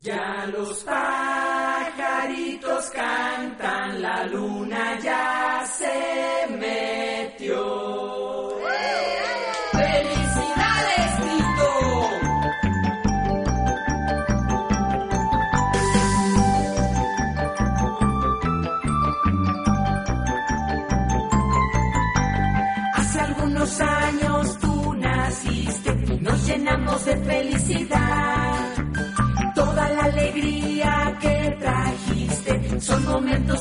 Ya los pajaritos cantan, la luna ya se metió. ¡Felicidades, Tito! Hace algunos años tú naciste y nos llenamos de felicidad. Toda la alegría que trajiste son momentos